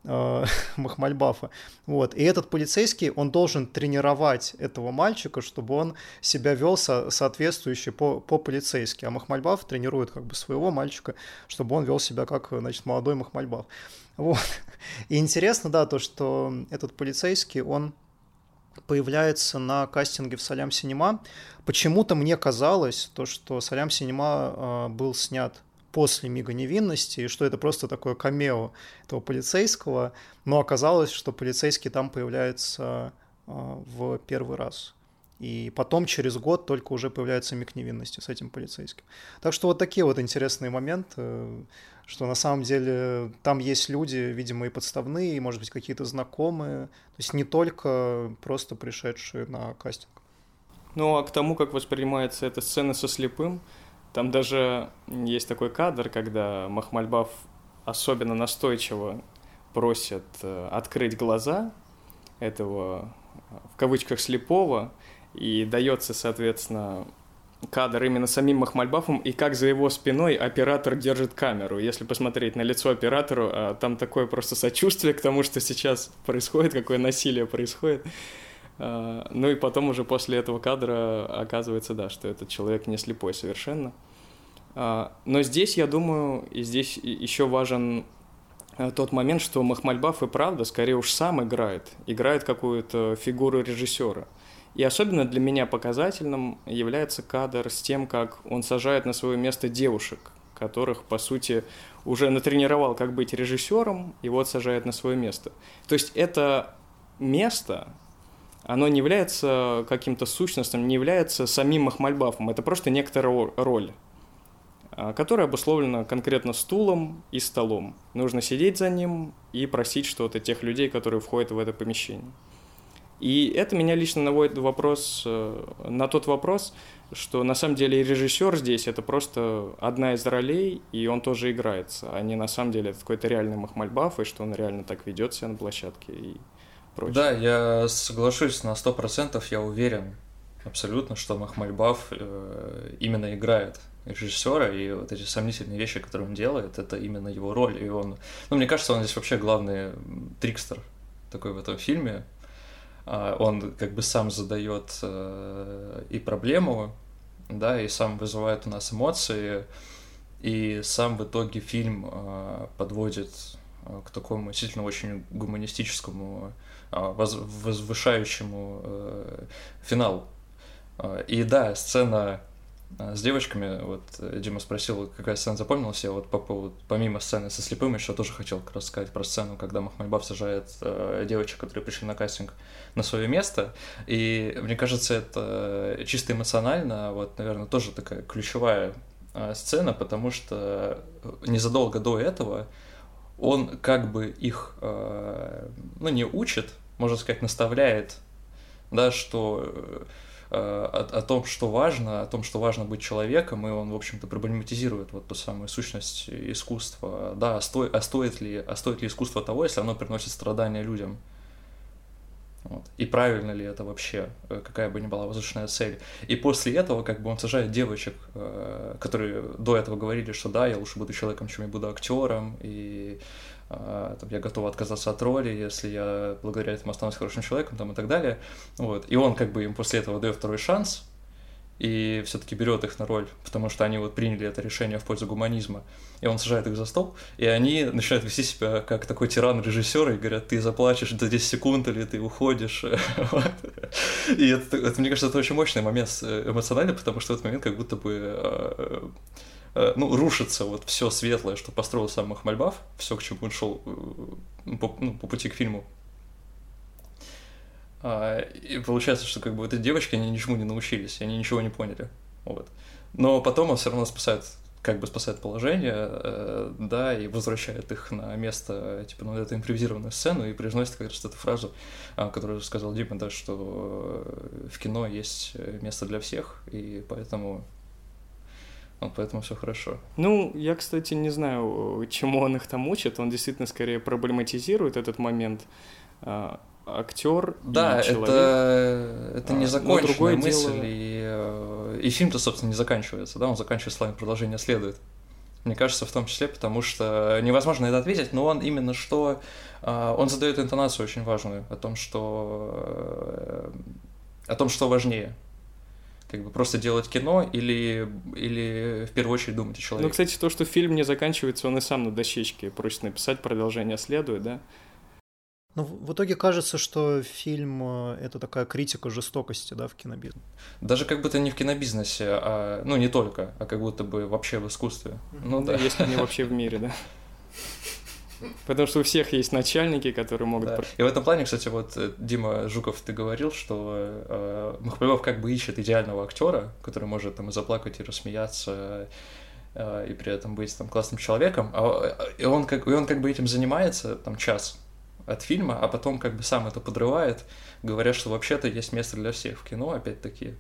Махмальбафа. Вот. И этот полицейский, он должен тренировать этого мальчика, чтобы он себя вел со- соответствующе по- по-полицейски. А Махмальбаф тренирует как бы своего мальчика, чтобы он вел себя как, значит, молодой Махмальбаф. Вот. И интересно, да, то, что этот полицейский, он появляется на кастинге в Салям Синема. Почему-то мне казалось, то, что Салям Синема э, был снят после «Мига невинности», и что это просто такое камео этого полицейского, но оказалось, что полицейский там появляется э, в первый раз. И потом, через год, только уже появляется «Миг невинности» с этим полицейским. Так что вот такие вот интересные моменты, что на самом деле там есть люди, видимо, и подставные, и, может быть, какие-то знакомые, то есть не только просто пришедшие на кастинг. Ну, а к тому, как воспринимается эта сцена со слепым, там даже есть такой кадр, когда Махмальбаф особенно настойчиво просит открыть глаза этого, в кавычках, слепого, и дается, соответственно, кадр именно самим Махмальбафом, и как за его спиной оператор держит камеру. Если посмотреть на лицо оператору, там такое просто сочувствие к тому, что сейчас происходит, какое насилие происходит. Ну и потом уже после этого кадра оказывается, да, что этот человек не слепой совершенно. Но здесь, я думаю, и здесь еще важен тот момент, что Махмальбаф и правда скорее уж сам играет, играет какую-то фигуру режиссера. И особенно для меня показательным является кадр с тем, как он сажает на свое место девушек, которых, по сути, уже натренировал, как быть режиссером, и вот сажает на свое место. То есть это место, оно не является каким-то сущностным, не является самим Махмальбафом, это просто некоторая роль, которая обусловлена конкретно стулом и столом. Нужно сидеть за ним и просить что-то тех людей, которые входят в это помещение. И это меня лично наводит вопрос, на тот вопрос, что на самом деле режиссер здесь это просто одна из ролей, и он тоже играется, а не на самом деле это какой-то реальный Махмальбаф, и что он реально так ведет себя на площадке и прочее. Да, я соглашусь на сто процентов, я уверен абсолютно, что Махмальбаф именно играет режиссера, и вот эти сомнительные вещи, которые он делает, это именно его роль, и он, ну, мне кажется, он здесь вообще главный трикстер такой в этом фильме. Он как бы сам задает и проблему, да, и сам вызывает у нас эмоции, и сам в итоге фильм подводит к такому действительно очень гуманистическому возвышающему э, финалу. И да, сцена с девочками, вот Дима спросил, какая сцена запомнилась, я вот по поводу, помимо сцены со слепым еще тоже хотел как раз сказать про сцену, когда Махмальбаф сажает э, девочек, которые пришли на кастинг, на свое место, и мне кажется, это чисто эмоционально, вот, наверное, тоже такая ключевая э, сцена, потому что незадолго до этого он как бы их, э, ну, не учит, можно сказать, наставляет, да, что... О, о том, что важно, о том, что важно быть человеком, и он, в общем-то, проблематизирует вот ту самую сущность искусства. Да, а, сто, а, стоит ли, а стоит ли искусство того, если оно приносит страдания людям? Вот. И правильно ли это вообще, какая бы ни была возвышенная цель. И после этого как бы он сажает девочек, которые до этого говорили, что да, я лучше буду человеком, чем я буду актером, и там, я готов отказаться от роли, если я благодаря этому останусь хорошим человеком, там, и так далее. Вот. И он как бы им после этого дает второй шанс, и все-таки берет их на роль, потому что они вот приняли это решение в пользу гуманизма. И он сажает их за стол, и они начинают вести себя как такой тиран-режиссер, и говорят, ты заплачешь за десять секунд, или ты уходишь. И это, это, мне кажется, это очень мощный момент эмоциональный, потому что в этот момент как будто бы... ну, рушится вот все светлое, что построил сам Махмальбаф, все, к чему он шел по, ну, по пути к фильму. И получается, что как бы вот эти девочки, они ничему не научились, они ничего не поняли. Вот. Но потом он все равно спасает, как бы спасает положение, да, и возвращает их на место, типа, на эту импровизированную сцену и произносит как раз эту фразу, которую сказал Дима, да, что в кино есть место для всех, и поэтому... Вот поэтому все хорошо. Ну, я, кстати, не знаю, чему он их там учит. Он действительно скорее проблематизирует этот момент. А, актер да, и человек. это, это незаконченная мысль, дело... и, и фильм-то, собственно, не заканчивается, да, он заканчивается словами «продолжение следует». Мне кажется, в том числе, потому что невозможно это ответить, но он именно что... Он задает интонацию очень важную о том, что... о том, что важнее. Как бы просто делать кино или, или в первую очередь думать о человеке. Ну, кстати, то, что фильм не заканчивается, он и сам на дощечке просит написать, продолжение следует, да? Ну, в итоге кажется, что фильм — это такая критика жестокости, да, в кинобизнесе. Даже как будто не в кинобизнесе, а, ну, не только, а как будто бы вообще в искусстве. Ну, да, если не вообще в мире, да. Потому что у всех есть начальники, которые могут... Да. И в этом плане, кстати, вот, Дима Жуков, ты говорил, что э, Махмальбаф как бы ищет идеального актера, который может там и заплакать, и рассмеяться, э, и при этом быть там классным человеком, а, и, он как, и он как бы этим занимается там час от фильма, а потом как бы сам это подрывает, говоря, что вообще-то есть место для всех в кино, опять-таки.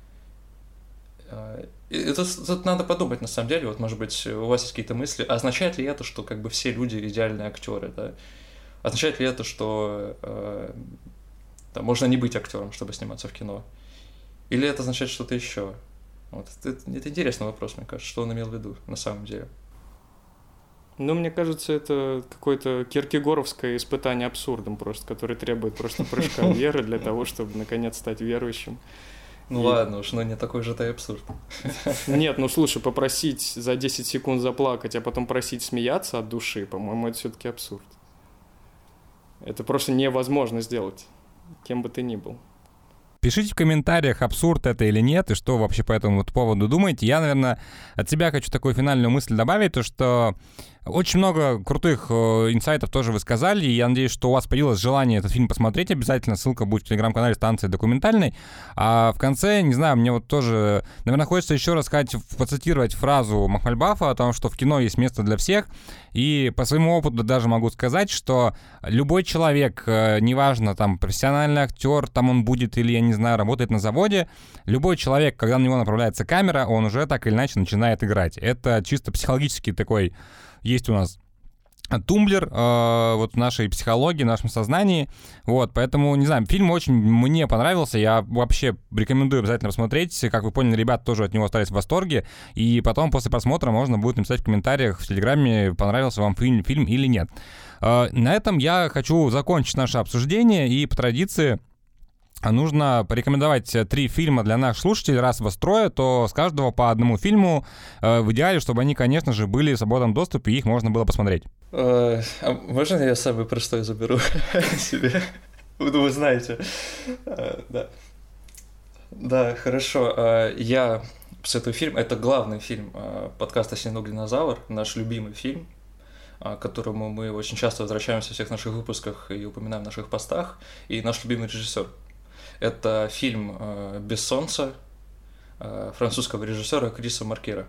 И тут, тут надо подумать, на самом деле, вот, может быть, у вас есть какие-то мысли, означает ли это, что как бы все люди идеальные актеры, да? Означает ли это, что э, там, можно не быть актером, чтобы сниматься в кино? Или это означает что-то еще? Вот. Это, это интересный вопрос, мне кажется, что он имел в виду на самом деле. Ну, мне кажется, это какое-то киркегоровское испытание абсурдом просто, которое требует просто прыжка веры для того, чтобы, наконец, стать верующим. Ну и... ладно уж, но не такой же это и абсурд. Нет, ну слушай, попросить за десять секунд заплакать, а потом просить смеяться от души, по-моему, это все-таки абсурд. Это просто невозможно сделать, кем бы ты ни был. Пишите в комментариях, абсурд это или нет, и что вообще по этому вот поводу думаете. Я, наверное, от себя хочу такую финальную мысль добавить, то что очень много крутых э, инсайтов тоже вы сказали, и я надеюсь, что у вас появилось желание этот фильм посмотреть обязательно. Ссылка будет в телеграм-канале «Станция документальной». А в конце, не знаю, мне вот тоже, наверное, хочется еще раз сказать, процитировать фразу Махмальбафа о том, что в кино есть место для всех. И по своему опыту даже могу сказать, что любой человек, э, неважно, там, профессиональный актер, там он будет или, я не знаю, работает на заводе, любой человек, когда на него направляется камера, он уже так или иначе начинает играть. Это чисто психологический такой... Есть у нас тумблер э, вот в нашей психологии, в нашем сознании. Вот, поэтому, не знаю, фильм очень мне понравился. Я вообще рекомендую обязательно посмотреть. Как вы поняли, ребята тоже от него остались в восторге. И потом, после просмотра, можно будет написать в комментариях в Телеграме, понравился вам фильм, фильм или нет. Э, на этом я хочу закончить наше обсуждение. И по традиции нужно порекомендовать три фильма для наших слушателей. Раз вас трое, то с каждого по одному фильму. В идеале, чтобы они, конечно же, были в свободном доступе, и их можно было посмотреть. А можно я самый простой заберу себе? Вы знаете. Да. Да, хорошо. Я посоветую фильм. Это главный фильм подкаста «Осьминог Динозавр», наш любимый фильм, к которому мы очень часто возвращаемся в всех наших выпусках и упоминаем в наших постах. И наш любимый режиссер. Это фильм «Без солнца» французского режиссера Криса Маркера.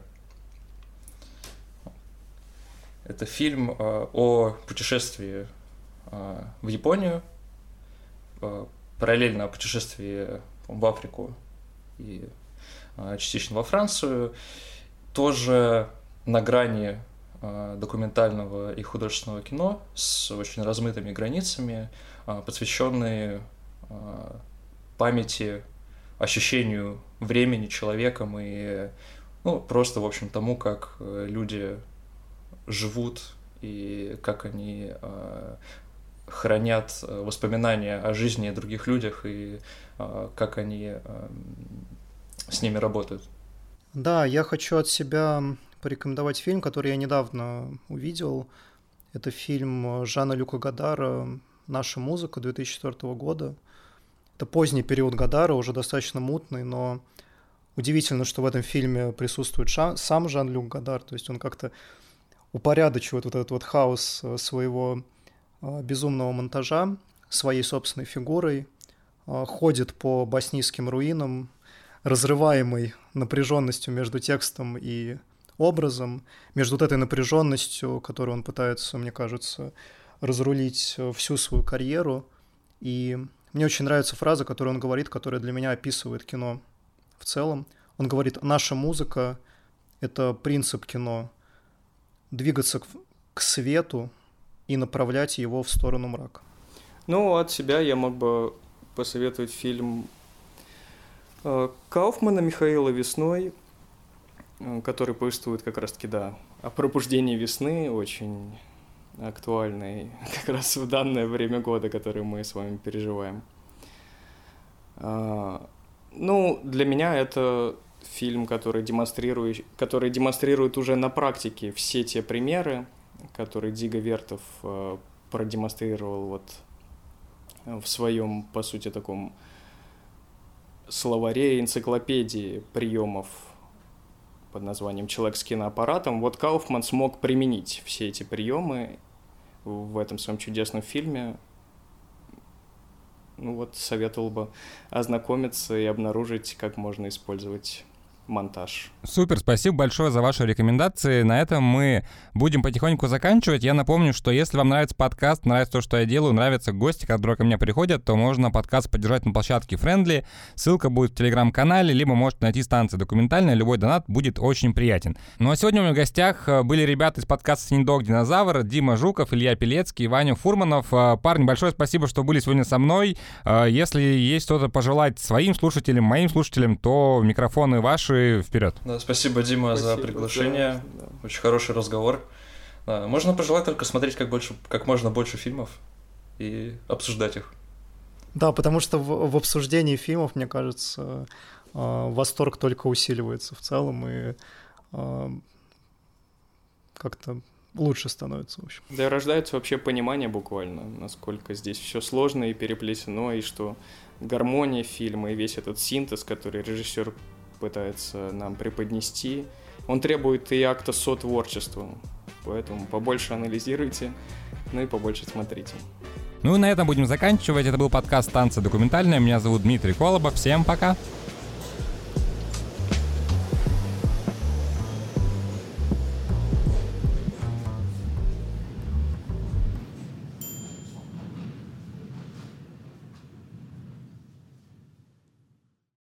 Это фильм о путешествии в Японию, параллельно о путешествии в Африку и частично во Францию, тоже на грани документального и художественного кино с очень размытыми границами, посвященные памяти, ощущению времени человеком и, ну, просто, в общем, тому, как люди живут и как они э, хранят воспоминания о жизни и других людях и э, как они э, с ними работают. Да, я хочу от себя порекомендовать фильм, который я недавно увидел. Это фильм Жана-Люка Годара «Наша музыка» две тысячи четвёртого года. Это поздний период Годара, уже достаточно мутный, но удивительно, что в этом фильме присутствует ша- сам Жан-Люк Годар, то есть он как-то упорядочивает вот этот вот хаос своего э, безумного монтажа, своей собственной фигурой, э, ходит по боснийским руинам, разрываемый напряженностью между текстом и образом, между вот этой напряженностью, которую он пытается, мне кажется, разрулить всю свою карьеру. И мне очень нравится фраза, которую он говорит, которая для меня описывает кино в целом. Он говорит: «Наша музыка — это принцип кино. Двигаться к, к свету и направлять его в сторону мрака». Ну, от себя я мог бы посоветовать фильм Кауфмана Михаила «Весной», который повествует как раз-таки, да, о пробуждении весны, очень актуальный как раз в данное время года, которое мы с вами переживаем. Ну, для меня это фильм, который демонстрирует, который демонстрирует уже на практике все те примеры, которые Диго Вертов э, продемонстрировал вот в своем, по сути, таком словаре, энциклопедии приемов под названием «Человек с киноаппаратом». Вот Кауфман смог применить все эти приемы в этом своем чудесном фильме. Ну вот, советовал бы ознакомиться и обнаружить, как можно использовать монтаж. Супер, спасибо большое за ваши рекомендации. На этом мы будем потихоньку заканчивать. Я напомню, что если вам нравится подкаст, нравится то, что я делаю, нравятся гости, которые ко мне приходят, то можно подкаст поддержать на площадке Friendly. Ссылка будет в телеграм-канале, либо можете найти станцию «Документальная». Любой донат будет очень приятен. Ну а сегодня у меня в гостях были ребята из подкаста «Осьминог Динозавр», Дима Жуков, Илья Пелецкий и Ваня Фурманов. Парни, большое спасибо, что были сегодня со мной. Если есть что-то пожелать своим слушателям, моим слушателям, то микрофоны ваши. Вперед. Да, спасибо, Дима, спасибо, за приглашение. Да, да. Очень хороший разговор. Да, можно пожелать только смотреть как, больше, как можно больше фильмов и обсуждать их. Да, потому что в, в обсуждении фильмов, мне кажется, восторг только усиливается в целом и как-то лучше становится, в общем. Да, рождается вообще понимание буквально, насколько здесь все сложно и переплетено, и что гармония фильма и весь этот синтез, который режиссер пытается нам преподнести, он требует и акта сотворчества. Поэтому побольше анализируйте, ну и побольше смотрите. Ну и на этом будем заканчивать. Это был подкаст «Станция документальная». Меня зовут Дмитрий Колобов. Всем пока!